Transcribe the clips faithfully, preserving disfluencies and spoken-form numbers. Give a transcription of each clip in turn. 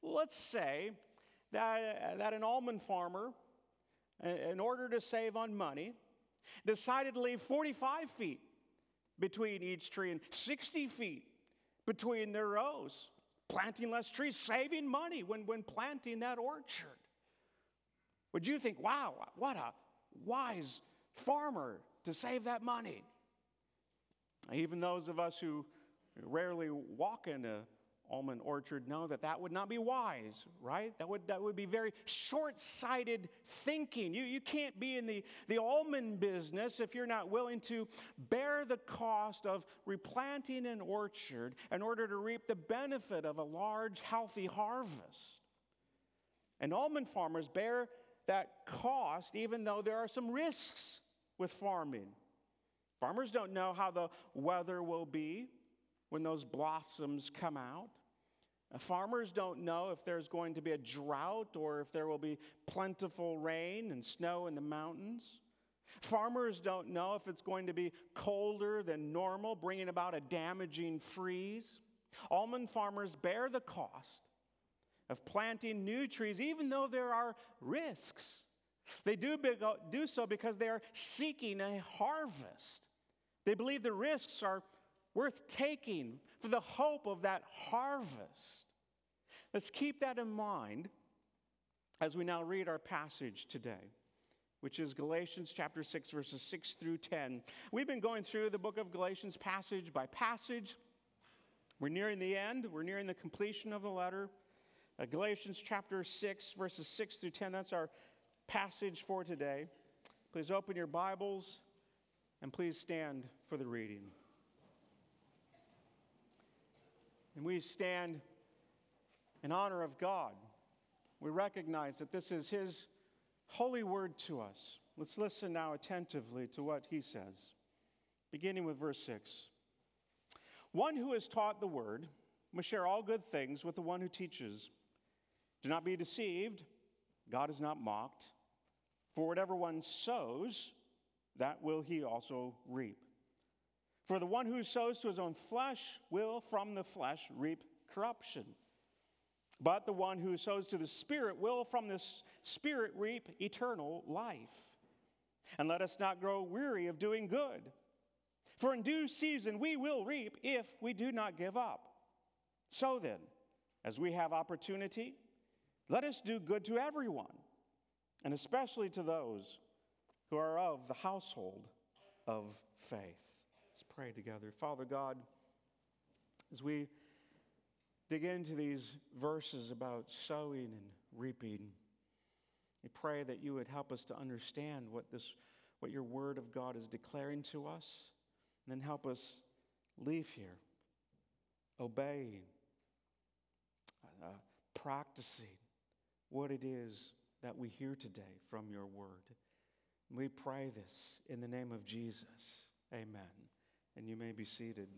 let's say that, that an almond farmer, in order to save on money, decided to leave forty-five feet between each tree and sixty feet between their rows, planting less trees, saving money when, when planting that orchard. Would you think, wow, what a wise farmer to save that money? Even those of us who rarely walk in an almond orchard know that that would not be wise, right? That would that would be very short-sighted thinking. You, you can't be in the, the almond business if you're not willing to bear the cost of replanting an orchard in order to reap the benefit of a large, healthy harvest. And almond farmers bear that cost even though there are some risks with farming. Farmers don't know how the weather will be when those blossoms come out. Uh, farmers don't know if there's going to be a drought or if there will be plentiful rain and snow in the mountains. Farmers don't know if it's going to be colder than normal, bringing about a damaging freeze. Almond farmers bear the cost of planting new trees, even though there are risks. They do, do so because they are seeking a harvest. They believe the risks are worth taking for the hope of that harvest. Let's keep that in mind as we now read our passage today, which is Galatians chapter six, verses six through ten. We've been going through the book of Galatians passage by passage. We're nearing the end. We're nearing the completion of the letter. Uh, Galatians chapter six, verses six through ten. That's our passage for today. Please open your Bibles and please stand for the reading. And we stand in honor of God. We recognize that this is His holy word to us. Let's listen now attentively to what He says, beginning with verse six. One who is taught the word must share all good things with the one who teaches. Do not be deceived. God is not mocked. For whatever one sows, that will he also reap. For the one who sows to his own flesh will from the flesh reap corruption. But the one who sows to the Spirit will from the Spirit reap eternal life. And let us not grow weary of doing good. For in due season we will reap if we do not give up. So then, as we have opportunity, let us do good to everyone, and especially to those who are of the household of faith. Let's pray together. Father God, as we dig into these verses about sowing and reaping, we pray that you would help us to understand what this, what your word of God is declaring to us, and then help us leave here obeying, uh, practicing what it is that we hear today from your word. We pray this in the name of Jesus. Amen. And you may be seated.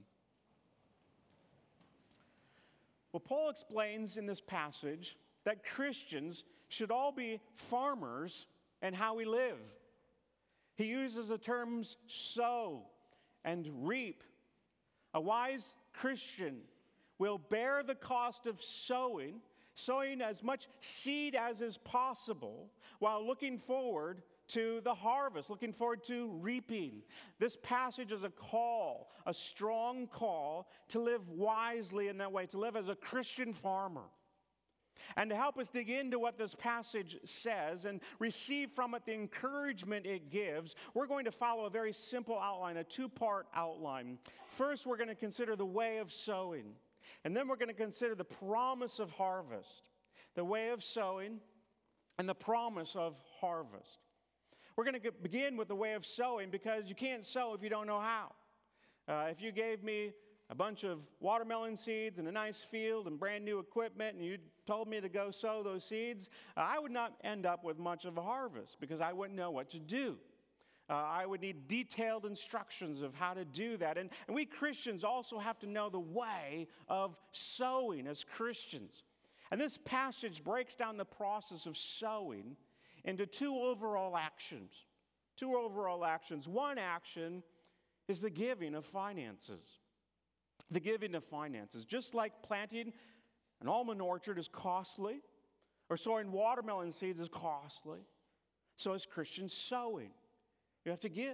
Well, Paul explains in this passage that Christians should all be farmers in how we live. He uses the terms sow and reap. A wise Christian will bear the cost of sowing, sowing as much seed as is possible, while looking forward to the harvest, looking forward to reaping. This passage is a call, a strong call to live wisely in that way, to live as a Christian farmer. And to help us dig into what this passage says and receive from it the encouragement it gives, we're going to follow a very simple outline, a two-part outline. First, we're going to consider the way of sowing. And then we're going to consider the promise of harvest. The way of sowing and the promise of harvest. We're going to begin with the way of sowing because you can't sow if you don't know how. Uh, if you gave me a bunch of watermelon seeds and a nice field and brand new equipment and you told me to go sow those seeds, uh, I would not end up with much of a harvest because I wouldn't know what to do. Uh, I would need detailed instructions of how to do that. And, and we Christians also have to know the way of sowing as Christians. And this passage breaks down the process of sowing into two overall actions. Two overall actions. One action is the giving of finances. The giving of finances. Just like planting An almond orchard is costly, or sowing watermelon seeds is costly. So is Christian sowing. You have to give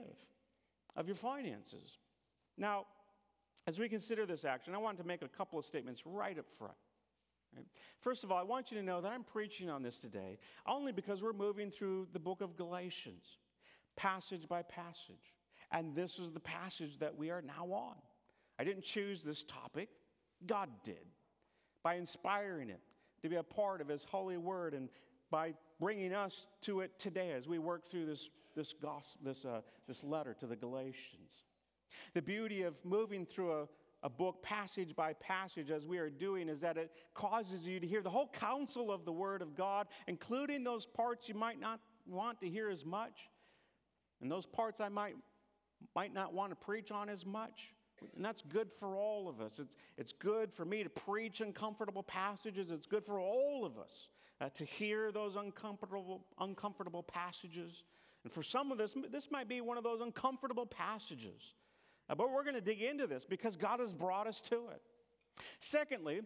of your finances. Now, as we consider this action, I want to make a couple of statements right up front. Right? First of all, I want you to know that I'm preaching on this today only because we're moving through the book of Galatians, passage by passage. And this is the passage that we are now on. I didn't choose this topic. God did, by inspiring it to be a part of His holy word and by bringing us to it today as we work through this, this, gospel, this, uh, this letter to the Galatians. The beauty of moving through a, a book passage by passage as we are doing is that it causes you to hear the whole counsel of the Word of God, including those parts you might not want to hear as much, and those parts I might, might not want to preach on as much. And that's good for all of us. It's, it's good for me to preach uncomfortable passages. It's good for all of us uh, to hear those uncomfortable, uncomfortable passages. And for some of us, this might be one of those uncomfortable passages. Uh, but we're going to dig into this because God has brought us to it. Secondly,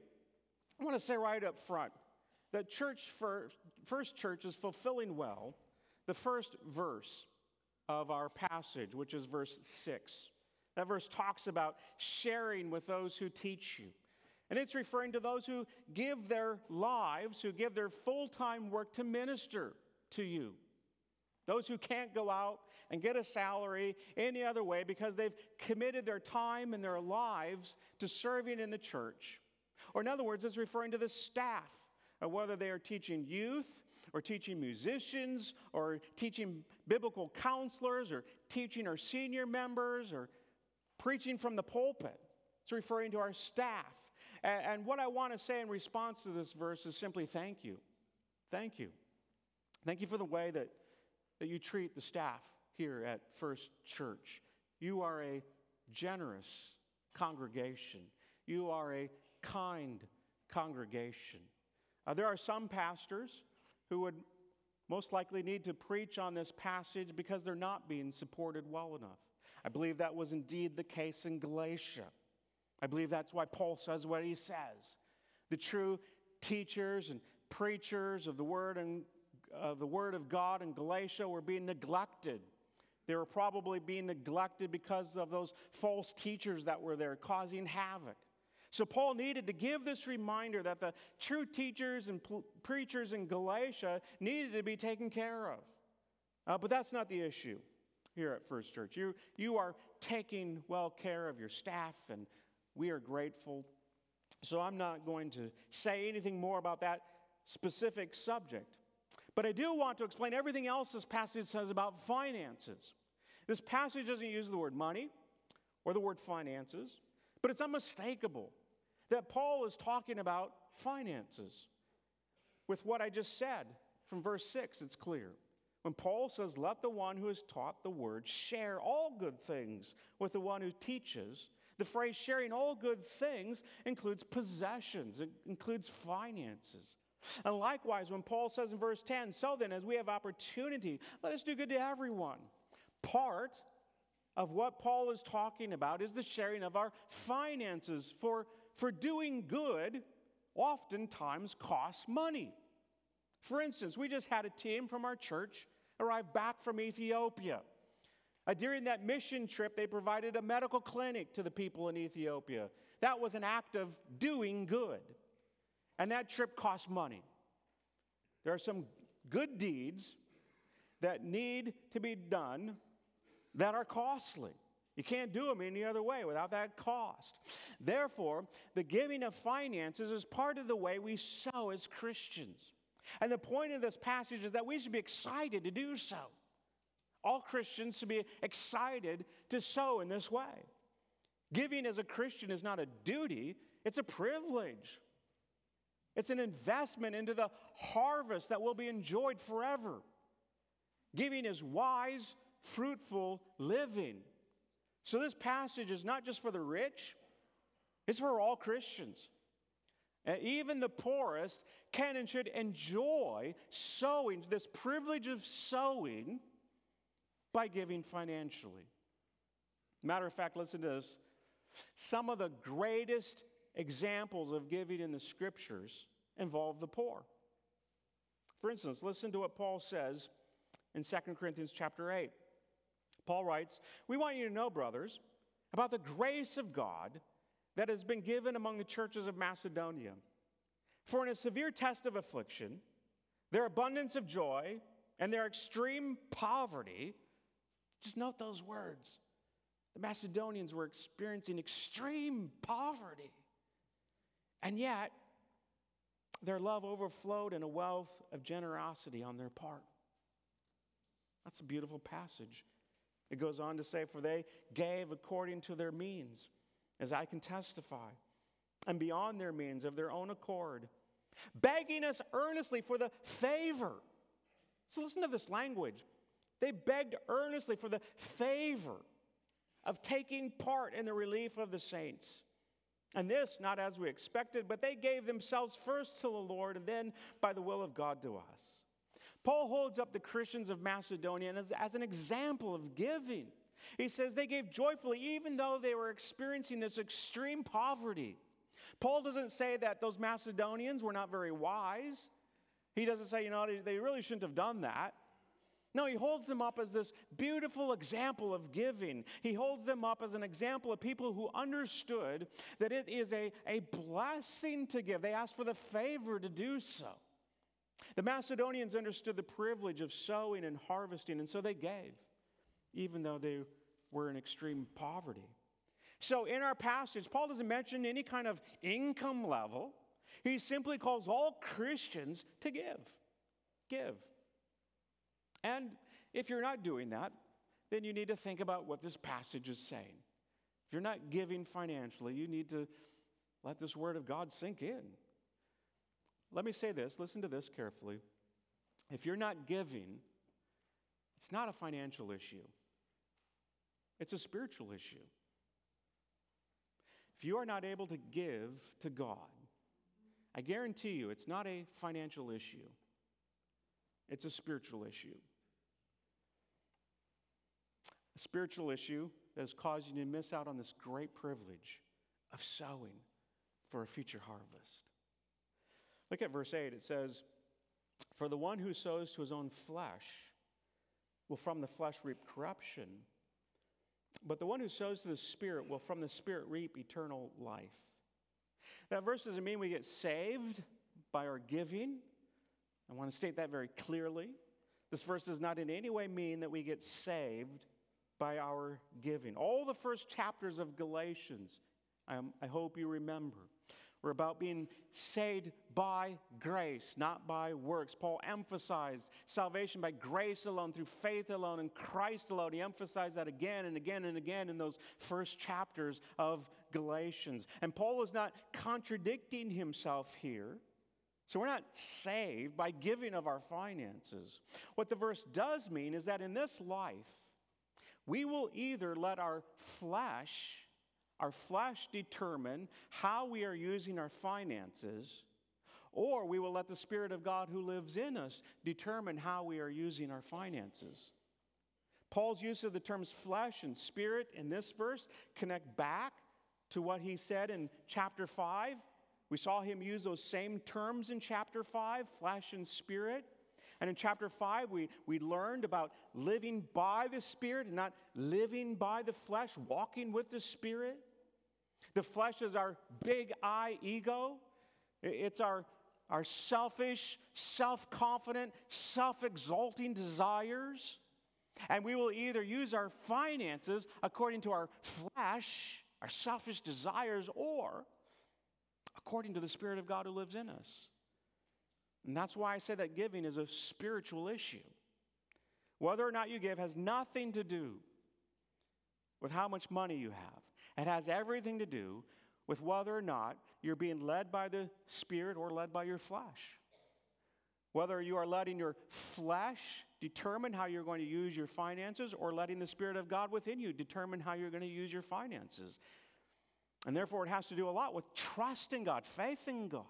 I want to say right up front that church first, First Church is fulfilling well the first verse of our passage, which is verse six. That verse talks about sharing with those who teach you. And it's referring to those who give their lives, who give their full-time work to minister to you. Those who can't go out and get a salary any other way because they've committed their time and their lives to serving in the church. Or in other words, it's referring to the staff, uh, whether they are teaching youth or teaching musicians or teaching biblical counselors or teaching our senior members or preaching from the pulpit. It's referring to our staff. And, and what I want to say in response to this verse is simply thank you. Thank you. Thank you for the way that, that you treat the staff here at First Church. You are a generous congregation. You are a kind congregation. Uh, there are some pastors who would most likely need to preach on this passage because they're not being supported well enough. I believe that was indeed the case in Galatia. I believe that's why Paul says what he says. The true teachers and preachers of the word and uh, the word of God in Galatia were being neglected. They were probably being neglected because of those false teachers that were there causing havoc. So Paul needed to give this reminder that the true teachers and p- preachers in Galatia needed to be taken care of. Uh, but that's not the issue here at First Church. You, you are taking well care of your staff, and we are grateful. So I'm not going to say anything more about that specific subject. But I do want to explain everything else this passage says about finances. This passage doesn't use the word money or the word finances, but it's unmistakable that Paul is talking about finances. With what I just said from verse six, it's clear. When Paul says, let the one who is taught the word share all good things with the one who teaches, the phrase sharing all good things includes possessions, it includes finances. And likewise, when Paul says in verse ten, so then, as we have opportunity, let us do good to everyone. Part of what Paul is talking about is the sharing of our finances. For, for doing good oftentimes costs money. For instance, we just had a team from our church arrive back from Ethiopia. Uh, during that mission trip, they provided a medical clinic to the people in Ethiopia. That was an act of doing good. And that trip cost money. There are some good deeds that need to be done that are costly. You can't do them any other way without that cost. Therefore, the giving of finances is part of the way we sow as Christians. And the point of this passage is that we should be excited to do so. All Christians should be excited to sow in this way. Giving as a Christian is not a duty, it's a privilege. It's an investment into the harvest that will be enjoyed forever. Giving is wise, fruitful living. So this passage is not just for the rich, it's for all Christians. Uh, even the poorest can and should enjoy sowing, this privilege of sowing, by giving financially. Matter of fact, listen to this. Some of the greatest examples of giving in the Scriptures involve the poor. For instance, listen to what Paul says in Second Corinthians chapter eight. Paul writes, "We want you to know, brothers, about the grace of God that has been given among the churches of Macedonia. For in a severe test of affliction, their abundance of joy and their extreme poverty," just note those words. The Macedonians were experiencing extreme poverty. And yet, their love overflowed in a wealth of generosity on their part. That's a beautiful passage. It goes on to say, "For they gave according to their means, as I can testify, and beyond their means of their own accord, begging us earnestly for the favor." So listen to this language. They begged earnestly for the favor of taking part in the relief of the saints. And this, not as we expected, but they gave themselves first to the Lord and then by the will of God to us. Paul holds up the Christians of Macedonia as, as an example of giving. He says they gave joyfully even though they were experiencing this extreme poverty. Paul doesn't say that those Macedonians were not very wise. He doesn't say, you know, they, they really shouldn't have done that. No, he holds them up as this beautiful example of giving. He holds them up as an example of people who understood that it is a, a blessing to give. They asked for the favor to do so. The Macedonians understood the privilege of sowing and harvesting, and so they gave, even though they were in extreme poverty. So in our passage, Paul doesn't mention any kind of income level. He simply calls all Christians to give. Give. And if you're not doing that, then you need to think about what this passage is saying. If you're not giving financially, you need to let this word of God sink in. Let me say this, listen to this carefully. If you're not giving, it's not a financial issue. It's a spiritual issue. If you are not able to give to God, I guarantee you it's not a financial issue. It's a spiritual issue. A spiritual issue that is causing you to miss out on this great privilege of sowing for a future harvest. Look at verse eight. It says, "For the one who sows to his own flesh will from the flesh reap corruption, but the one who sows to the Spirit will from the Spirit reap eternal life." That verse doesn't mean we get saved by our giving. I want to state that very clearly. This verse does not in any way mean that we get saved by our giving. All the first chapters of Galatians, I, I hope you remember, were about being saved by grace, not by works. Paul emphasized salvation by grace alone, through faith alone, in Christ alone. He emphasized that again and again and again in those first chapters of Galatians. And Paul is not contradicting himself here. So we're not saved by giving of our finances. What the verse does mean is that in this life, we will either let our flesh, our flesh determine how we are using our finances, or we will let the Spirit of God who lives in us determine how we are using our finances. Paul's use of the terms flesh and spirit in this verse connect back to what he said in chapter five. We saw him use those same terms in chapter five, flesh and spirit. And in chapter five, we, we learned about living by the Spirit and not living by the flesh, walking with the Spirit. The flesh is our big I ego. It's our, our selfish, self-confident, self-exalting desires. And we will either use our finances according to our flesh, our selfish desires, or according to the Spirit of God who lives in us. And that's why I say that giving is a spiritual issue. Whether or not you give has nothing to do with how much money you have. It has everything to do with whether or not you're being led by the Spirit or led by your flesh. Whether you are letting your flesh determine how you're going to use your finances or letting the Spirit of God within you determine how you're going to use your finances. And therefore, it has to do a lot with trust in God, faith in God.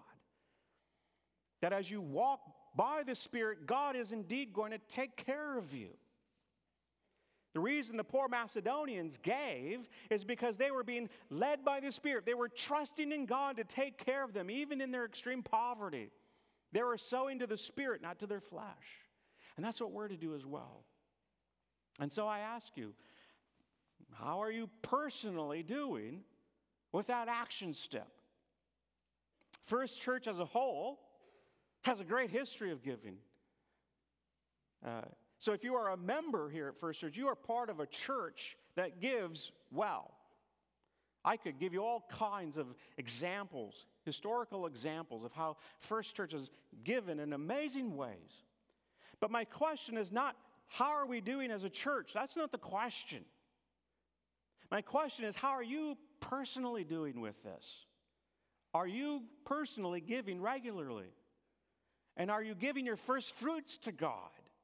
That as you walk by the Spirit, God is indeed going to take care of you. The reason the poor Macedonians gave is because they were being led by the Spirit. They were trusting in God to take care of them, even in their extreme poverty. They were sowing to the Spirit, not to their flesh. And that's what we're to do as well. And so I ask you, how are you personally doing with that action step? First Church as a whole has a great history of giving. Uh, so if you are a member here at First Church, you are part of a church that gives well. I could give you all kinds of examples, historical examples of how First Church has given in amazing ways. But my question is not, how are we doing as a church? That's not the question. My question is, how are you personally doing with this? Are you personally giving regularly? And are you giving your first fruits to God?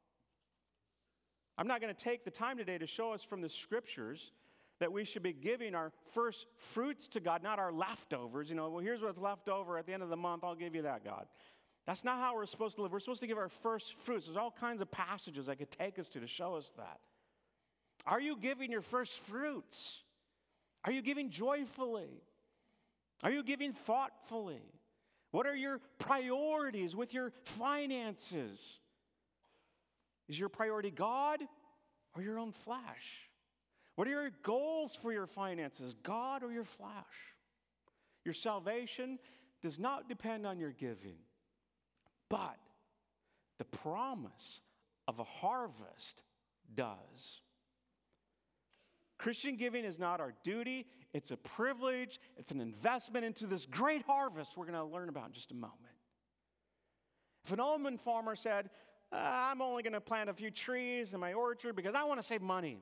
I'm not going to take the time today to show us from the Scriptures that we should be giving our first fruits to God, not our leftovers. You know, well, here's what's left over at the end of the month. I'll give you that, God. That's not how we're supposed to live. We're supposed to give our first fruits. There's all kinds of passages I could take us to to show us that. Are you giving your first fruits? Are you giving joyfully? Are you giving thoughtfully? What are your priorities with your finances? Is your priority God or your own flesh? What are your goals for your finances, God or your flesh? Your salvation does not depend on your giving, but the promise of a harvest does. Christian giving is not our duty, it's a privilege, it's an investment into this great harvest we're going to learn about in just a moment. If an almond farmer said, uh, I'm only going to plant a few trees in my orchard because I want to save money,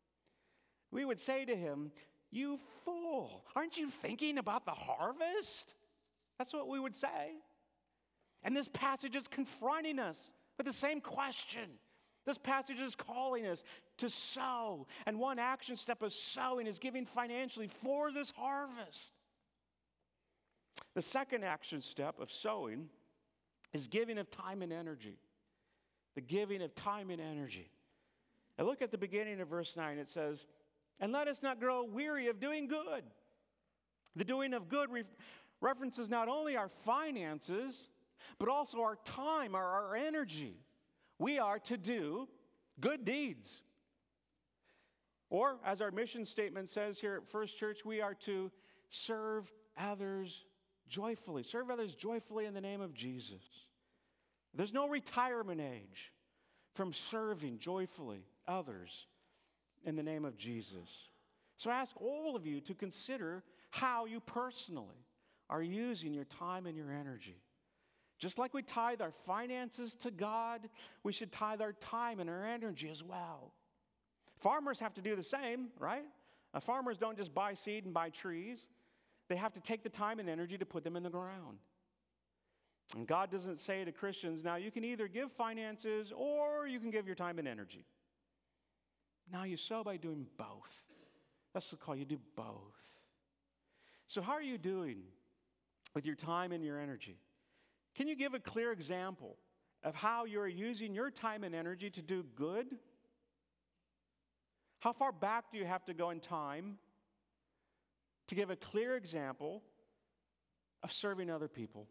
we would say to him, you fool, aren't you thinking about the harvest? That's what we would say. And this passage is confronting us with the same question. This passage is calling us to sow. And one action step of sowing is giving financially for this harvest. The second action step of sowing is giving of time and energy. The giving of time and energy. And look at the beginning of verse nine. It says, and let us not grow weary of doing good. The doing of good re- references not only our finances, but also our time, our, our energy. We are to do good deeds. Or, as our mission statement says here at First Church, we are to serve others joyfully. Serve others joyfully in the name of Jesus. There's no retirement age from serving joyfully others in the name of Jesus. So I ask all of you to consider how you personally are using your time and your energy. Just like we tithe our finances to God, we should tithe our time and our energy as well. Farmers have to do the same, right? Uh, farmers don't just buy seed and buy trees. They have to take the time and energy to put them in the ground. And God doesn't say to Christians, now you can either give finances or you can give your time and energy. Now you sow by doing both. That's the call. You do both. So how are you doing with your time and your energy? Can you give a clear example of how you're using your time and energy to do good? How far back do you have to go in time to give a clear example of serving other people?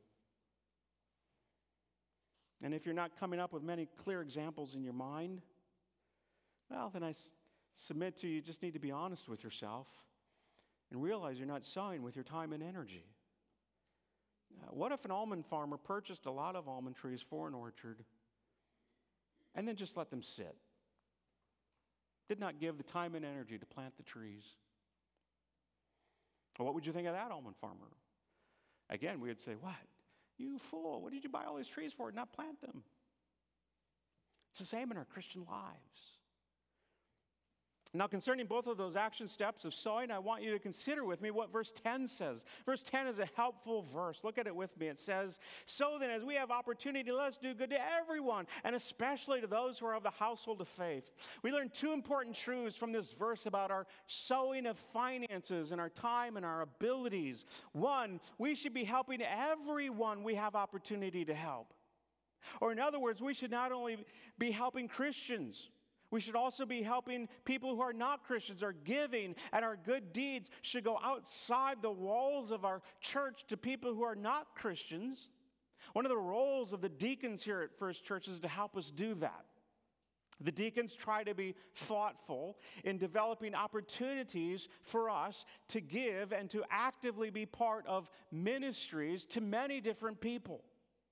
And if you're not coming up with many clear examples in your mind, well, then I s- submit to you, you just need to be honest with yourself and realize you're not sowing with your time and energy. Uh, what if an almond farmer purchased a lot of almond trees for an orchard and then just let them sit? Did not give the time and energy to plant the trees. Well, what would you think of that almond farmer? Again, we would say, what? You fool, what did you buy all these trees for and not plant them? It's the same in our Christian lives. Now, concerning both of those action steps of sowing, I want you to consider with me what verse ten says. Verse ten is a helpful verse. Look at it with me. It says, so then, as we have opportunity, let us do good to everyone, and especially to those who are of the household of faith. We learn two important truths from this verse about our sowing of finances and our time and our abilities. One, we should be helping everyone we have opportunity to help. Or in other words, we should not only be helping Christians, We should also be helping people who are not Christians. Our giving and our good deeds should go outside the walls of our church to people who are not Christians. One of the roles of the deacons here at First Church is to help us do that. The deacons try to be thoughtful in developing opportunities for us to give and to actively be part of ministries to many different people.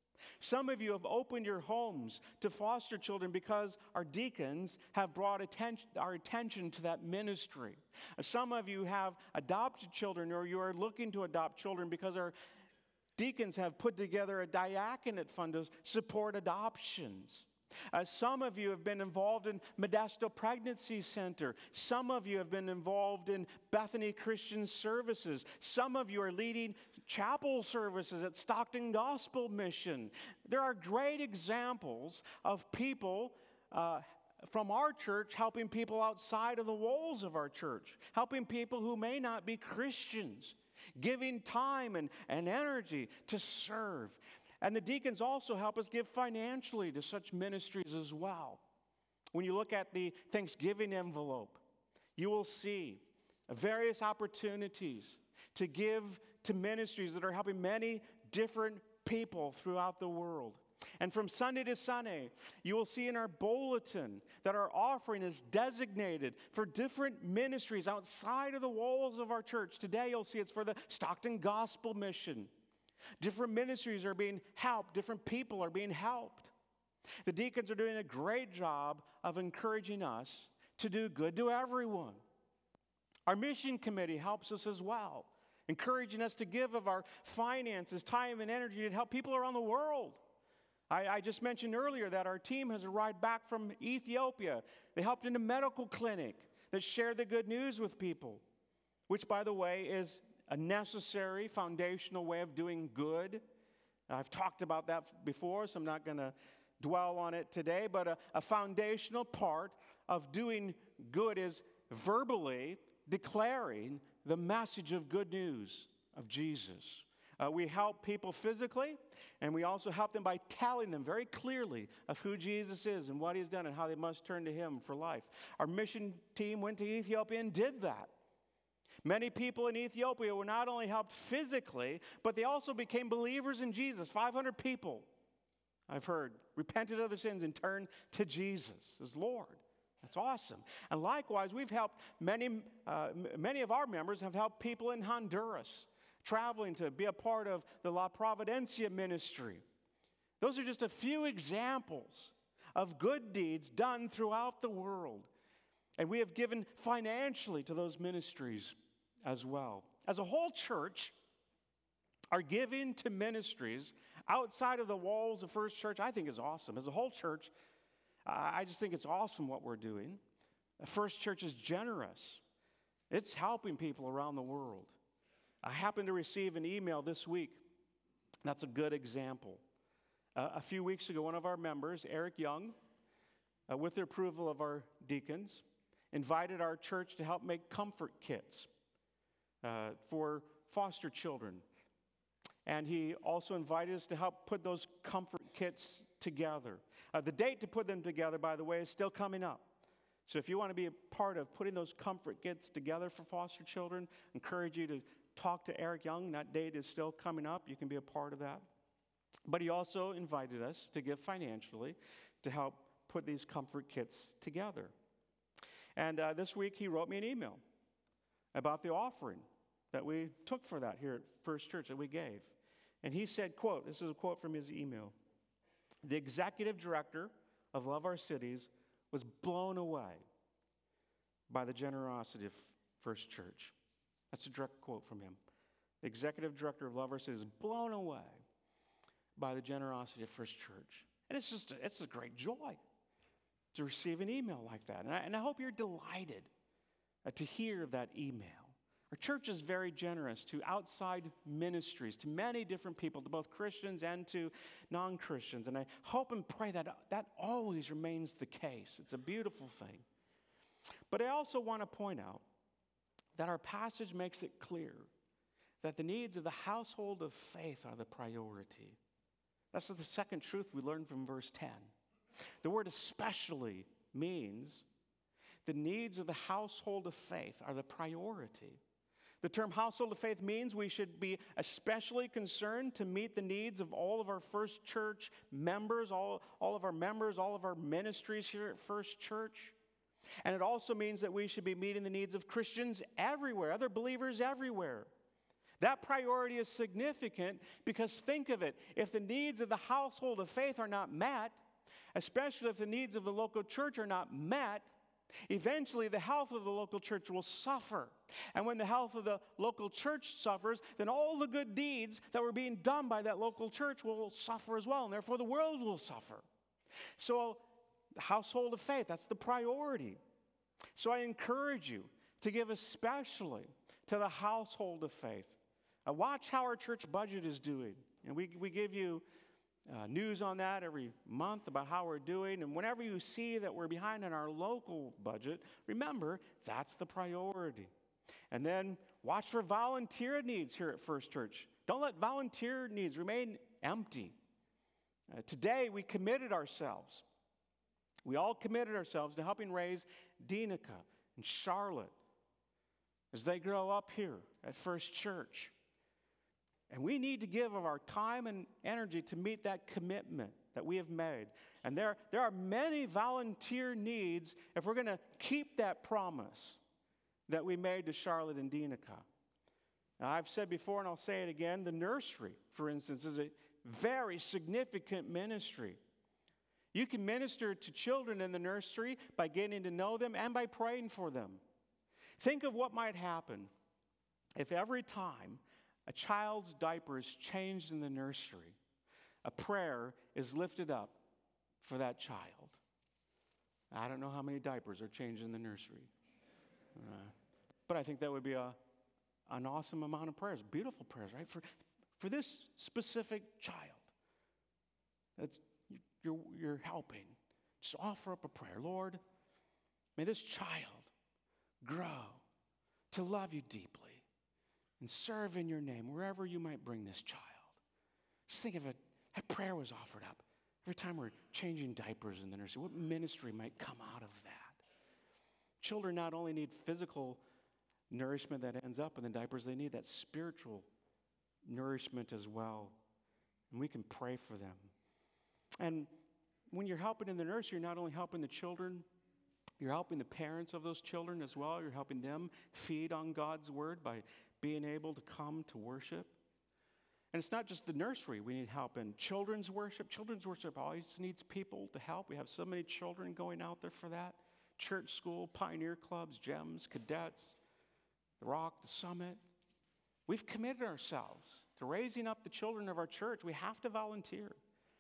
Some of you have opened your homes to foster children because our deacons have brought attention, our attention to that ministry. Some of you have adopted children, or you are looking to adopt children because our deacons have put together a diaconate fund to support adoptions. Uh, some of you have been involved in Modesto Pregnancy Center. Some of you have been involved in Bethany Christian Services. Some of you are leading chapel services at Stockton Gospel Mission. There are great examples of people uh, from our church helping people outside of the walls of our church, helping people who may not be Christians, giving time and, and energy to serve. And the deacons also help us give financially to such ministries as well. When you look at the Thanksgiving envelope, you will see various opportunities to give to ministries that are helping many different people throughout the world. And from Sunday to Sunday, you will see in our bulletin that our offering is designated for different ministries outside of the walls of our church. Today, you'll see it's for the Stockton Gospel Mission. Different ministries are being helped. Different people are being helped. The deacons are doing a great job of encouraging us to do good to everyone. Our mission committee helps us as well, encouraging us to give of our finances, time, and energy to help people around the world. I, I just mentioned earlier that our team has arrived back from Ethiopia. They helped in a medical clinic that shared the good news with people, which, by the way, is a necessary foundational way of doing good. I've talked about that before, so I'm not going to dwell on it today, but a, a foundational part of doing good is verbally declaring the message of good news of Jesus. Uh, we help people physically, and we also help them by telling them very clearly of who Jesus is and what He's done and how they must turn to Him for life. Our mission team went to Ethiopia and did that. Many people in Ethiopia were not only helped physically, but they also became believers in Jesus. five hundred people, I've heard, repented of their sins and turned to Jesus as Lord. That's awesome. And likewise, we've helped many, uh, many of our members have helped people in Honduras, traveling to be a part of the La Providencia ministry. Those are just a few examples of good deeds done throughout the world. And we have given financially to those ministries as well. As a whole church, our giving to ministries outside of the walls of First Church, I think is awesome. As a whole church, I just think it's awesome what we're doing. First Church is generous. It's helping people around the world. I happened to receive an email this week. That's a good example. Uh, a few weeks ago, one of our members, Eric Young, uh, with the approval of our deacons, invited our church to help make comfort kits uh, for foster children. And he also invited us to help put those comfort kits together. Uh, the date to put them together, by the way, is still coming up. So if you want to be a part of putting those comfort kits together for foster children, I encourage you to talk to Eric Young. That date is still coming up. You can be a part of that. But he also invited us to give financially to help put these comfort kits together. And uh, this week he wrote me an email about the offering that we took for that here at First Church that we gave. And he said, quote, this is a quote from his email, "The executive director of Love Our Cities was blown away by the generosity of First Church." That's a direct quote from him. The executive director of Love Our Cities is blown away by the generosity of First Church. And it's just, a, it's a great joy to receive an email like that. And I, and I hope you're delighted uh, to hear that email. Our church is very generous to outside ministries, to many different people, to both Christians and to non-Christians. And I hope and pray that that always remains the case. It's a beautiful thing. But I also want to point out that our passage makes it clear that the needs of the household of faith are the priority. That's the second truth we learned from verse ten. The word especially means the needs of the household of faith are the priority. The term household of faith means we should be especially concerned to meet the needs of all of our First Church members, all, all of our members, all of our ministries here at First Church. And it also means that we should be meeting the needs of Christians everywhere, other believers everywhere. That priority is significant because think of it, if the needs of the household of faith are not met, especially if the needs of the local church are not met, eventually the health of the local church will suffer. And when the health of the local church suffers, then all the good deeds that were being done by that local church will suffer as well, and therefore the world will suffer. So the household of faith, that's the priority. So I encourage you to give especially to the household of faith. Uh, watch how our church budget is doing. And we, we give you uh, news on that every month about how we're doing. And whenever you see that we're behind in our local budget, remember, that's the priority. And then watch for volunteer needs here at First Church. Don't let volunteer needs remain empty. Uh, today, we committed ourselves. We all committed ourselves to helping raise Denica and Charlotte as they grow up here at First Church. And we need to give of our time and energy to meet that commitment that we have made. And there, there are many volunteer needs if we're going to keep that promise that we made to Charlotte and Denica. Now, I've said before, and I'll say it again, the nursery, for instance, is a very significant ministry. You can minister to children in the nursery by getting to know them and by praying for them. Think of what might happen if every time a child's diaper is changed in the nursery, a prayer is lifted up for that child. I don't know how many diapers are changed in the nursery. Uh, but I think that would be a, an awesome amount of prayers, beautiful prayers, right? For, for this specific child. That's, you're, you're helping. Just offer up a prayer. Lord, may this child grow to love you deeply and serve in your name wherever you might bring this child. Just think of it, that prayer was offered up. Every time we're changing diapers in the nursery, what ministry might come out of that? Children not only need physical nourishment that ends up in the diapers, they need that spiritual nourishment as well. And we can pray for them. And when you're helping in the nursery, you're not only helping the children, you're helping the parents of those children as well. You're helping them feed on God's word by being able to come to worship. And it's not just the nursery we need help in. Children's worship. Children's worship always needs people to help. We have so many children going out there for that. Church school, pioneer clubs, GEMS, cadets, the Rock, the Summit. We've committed ourselves to raising up the children of our church. We have to volunteer.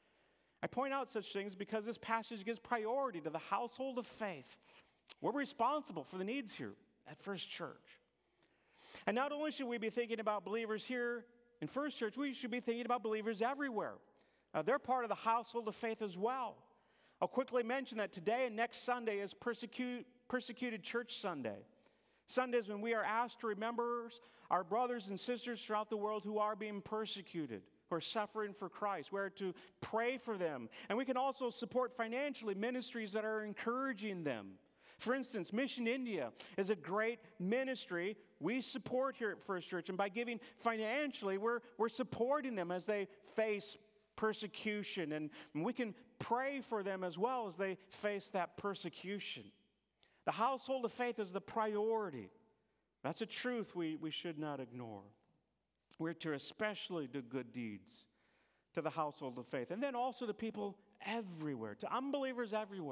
I point out such things because this passage gives priority to the household of faith. We're responsible for the needs here at First Church. And not only should we be thinking about believers here in First Church, we should be thinking about believers everywhere. Uh, they're part of the household of faith as well. I'll quickly mention that today and next Sunday is persecute, Persecuted Church Sunday. Sundays when we are asked to remember our brothers and sisters throughout the world who are being persecuted, who are suffering for Christ. We're to pray for them. And we can also support financially ministries that are encouraging them. For instance, Mission India is a great ministry we support here at First Church. And by giving financially, we're, we're supporting them as they face persecution. And we can pray for them as well as they face that persecution. The household of faith is the priority. That's a truth we, we should not ignore. We're to especially do good deeds to the household of faith. And then also to people everywhere, to unbelievers everywhere,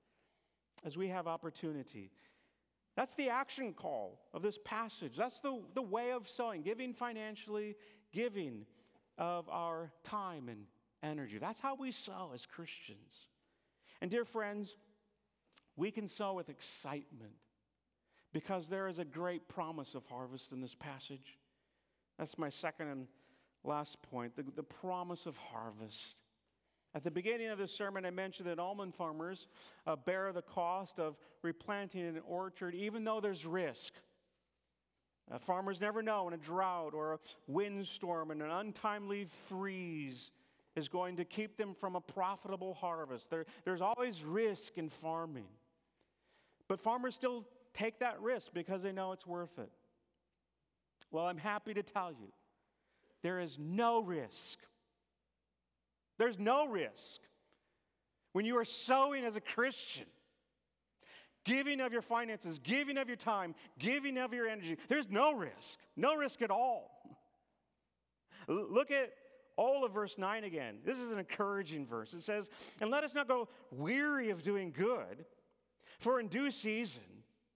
as we have opportunity. That's the action call of this passage. That's the, the way of sowing, giving financially, giving of our time and energy. That's how we sow as Christians. And dear friends, we can sow with excitement because there is a great promise of harvest in this passage. That's my second and last point, the, the promise of harvest. At the beginning of this sermon, I mentioned that almond farmers uh, bear the cost of replanting an orchard, even though there's risk. Uh, farmers never know when a drought or a windstorm and an untimely freeze is going to keep them from a profitable harvest. There, there's always risk in farming. But farmers still take that risk because they know it's worth it. Well, I'm happy to tell you, there is no risk. There's no risk when you are sowing as a Christian, giving of your finances, giving of your time, giving of your energy. There's no risk. No risk at all. Look at all of verse nine again. This is an encouraging verse. It says, "And let us not go weary of doing good, for in due season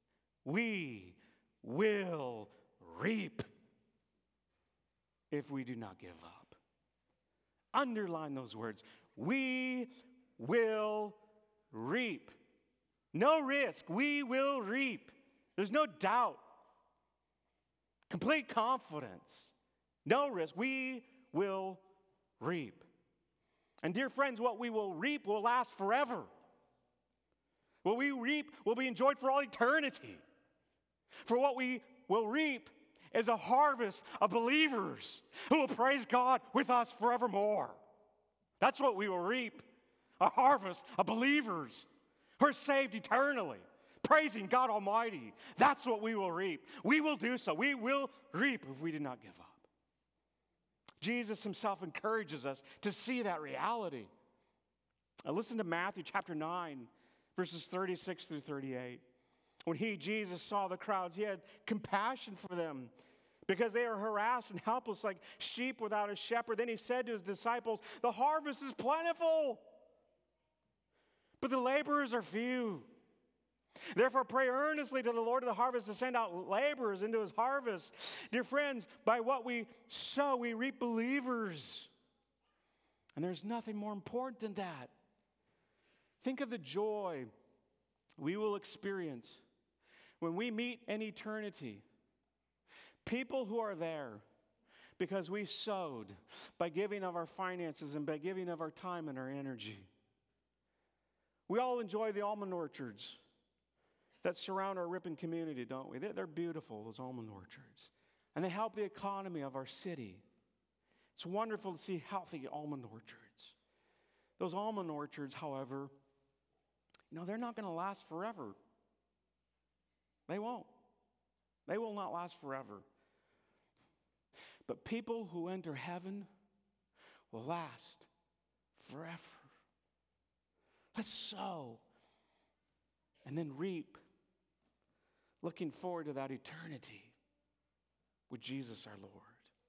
we will reap if we do not give up." Underline those words. We will reap. No risk. We will reap. There's no doubt. Complete confidence. No risk. We will reap. And dear friends, what we will reap will last forever. What we reap will be enjoyed for all eternity. For what we will reap is a harvest of believers who will praise God with us forevermore. That's what we will reap. A harvest of believers who are saved eternally, praising God Almighty. That's what we will reap. We will do so. We will reap if we do not give up. Jesus himself encourages us to see that reality. Now listen to Matthew chapter nine, verses thirty-six through thirty-eight. When he, Jesus, saw the crowds, he had compassion for them because they are harassed and helpless like sheep without a shepherd. Then he said to his disciples, "The harvest is plentiful, but the laborers are few. Therefore, pray earnestly to the Lord of the harvest to send out laborers into his harvest." Dear friends, by what we sow, we reap believers. And there's nothing more important than that. Think of the joy we will experience when we meet in eternity people who are there because we sowed by giving of our finances and by giving of our time and our energy. We all enjoy the almond orchards that surround our Ripon community, don't we? They're, they're beautiful, those almond orchards. And they help the economy of our city. It's wonderful to see healthy almond orchards. Those almond orchards, however, you know, they're not going to last forever. They won't. They will not last forever. But people who enter heaven will last forever. Let's sow and then reap, looking forward to that eternity with Jesus our Lord.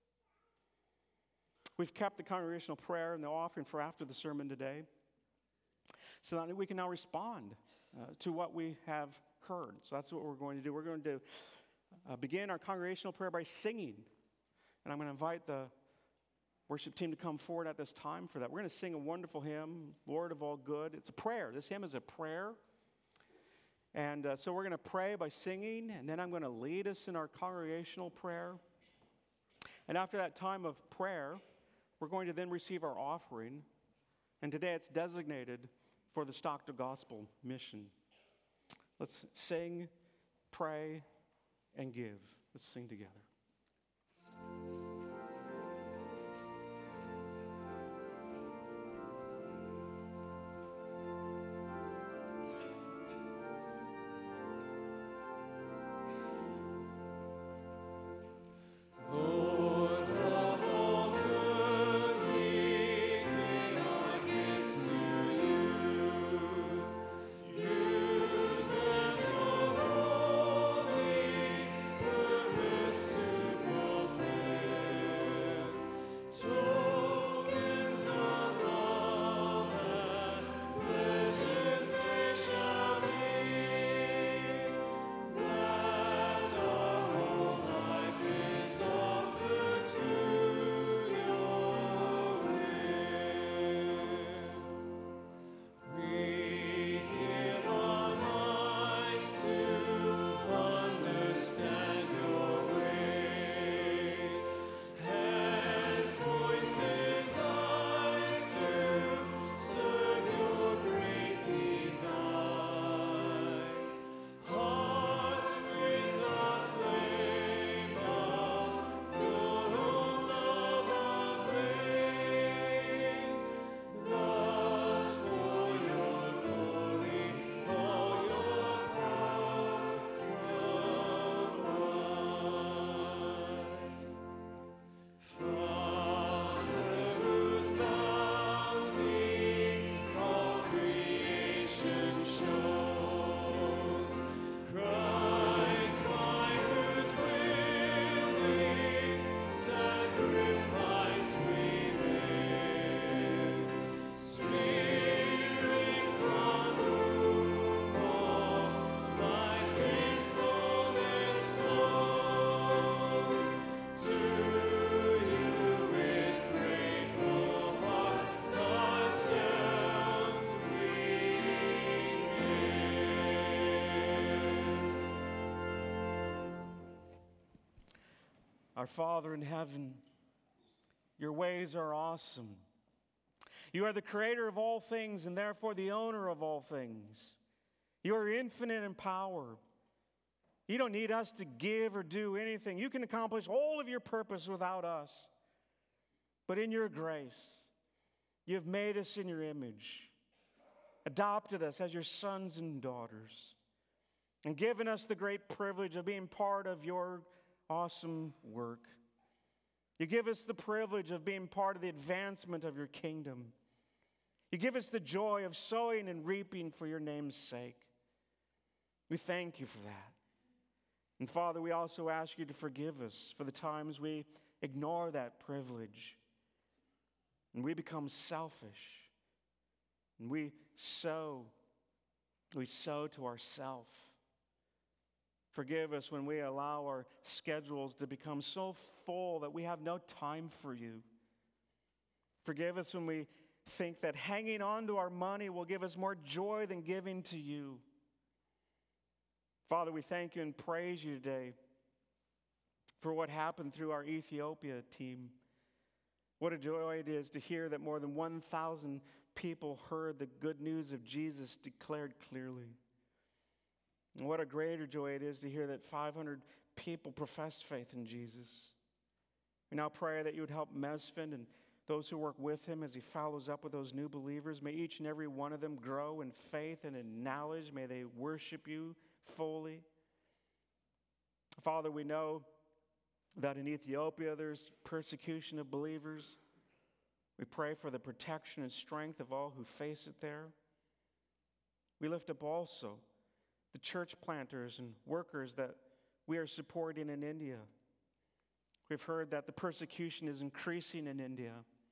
We've kept the congregational prayer and the offering for after the sermon today so that we can now respond uh, to what we have heard. So that's what we're going to do. We're going to uh, begin our congregational prayer by singing. And I'm going to invite the worship team to come forward at this time for that. We're going to sing a wonderful hymn, Lord of All Good. It's a prayer. This hymn is a prayer. And uh, so we're going to pray by singing, and then I'm going to lead us in our congregational prayer. And after that time of prayer, we're going to then receive our offering. And today it's designated for the Stockton Gospel Mission. Let's sing, pray, and give. Let's sing together. Fulfill Our Father in heaven, your ways are awesome. You are the creator of all things and therefore the owner of all things. You are infinite in power. You don't need us to give or do anything. You can accomplish all of your purpose without us. But in your grace, you have made us in your image, adopted us as your sons and daughters, and given us the great privilege of being part of your awesome work. You give us the privilege of being part of the advancement of your kingdom. You give us the joy of sowing and reaping for your name's sake. We thank you for that. And Father, we also ask you to forgive us for the times we ignore that privilege and we become selfish and we sow, we sow to ourselves. Forgive us when we allow our schedules to become so full that we have no time for you. Forgive us when we think that hanging on to our money will give us more joy than giving to you. Father, we thank you and praise you today for what happened through our Ethiopia team. What a joy it is to hear that more than one thousand people heard the good news of Jesus declared clearly. And what a greater joy it is to hear that five hundred people professed faith in Jesus. We now pray that you would help Mesfin and those who work with him as he follows up with those new believers. May each and every one of them grow in faith and in knowledge. May they worship you fully. Father, we know that in Ethiopia there's persecution of believers. We pray for the protection and strength of all who face it there. We lift up also the church planters and workers that we are supporting in India. We've heard that the persecution is increasing in India.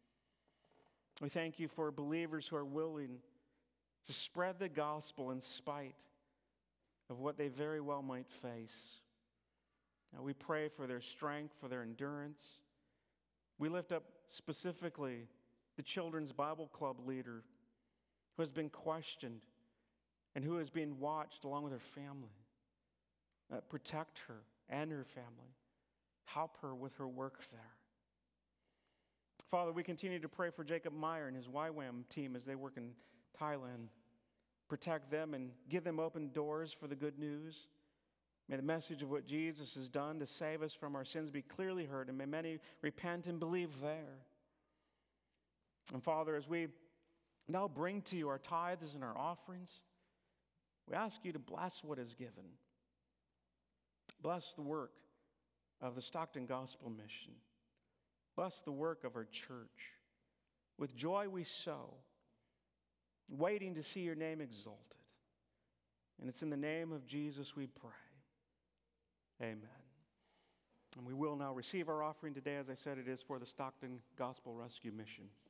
We thank you for believers who are willing to spread the gospel in spite of what they very well might face. Now we pray for their strength, for their endurance. We lift up specifically the Children's Bible Club leader who has been questioned and who is being watched along with her family. Uh, protect her and her family. Help her with her work there. Father, we continue to pray for Jacob Meyer and his Y WAM team as they work in Thailand. Protect them and give them open doors for the good news. May the message of what Jesus has done to save us from our sins be clearly heard, and may many repent and believe there. And Father, as we now bring to you our tithes and our offerings, we ask you to bless what is given. Bless the work of the Stockton Gospel Mission. Bless the work of our church. With joy we sow, waiting to see your name exalted. And it's in the name of Jesus we pray. Amen. And we will now receive our offering today. As I said, it is for the Stockton Gospel Rescue Mission.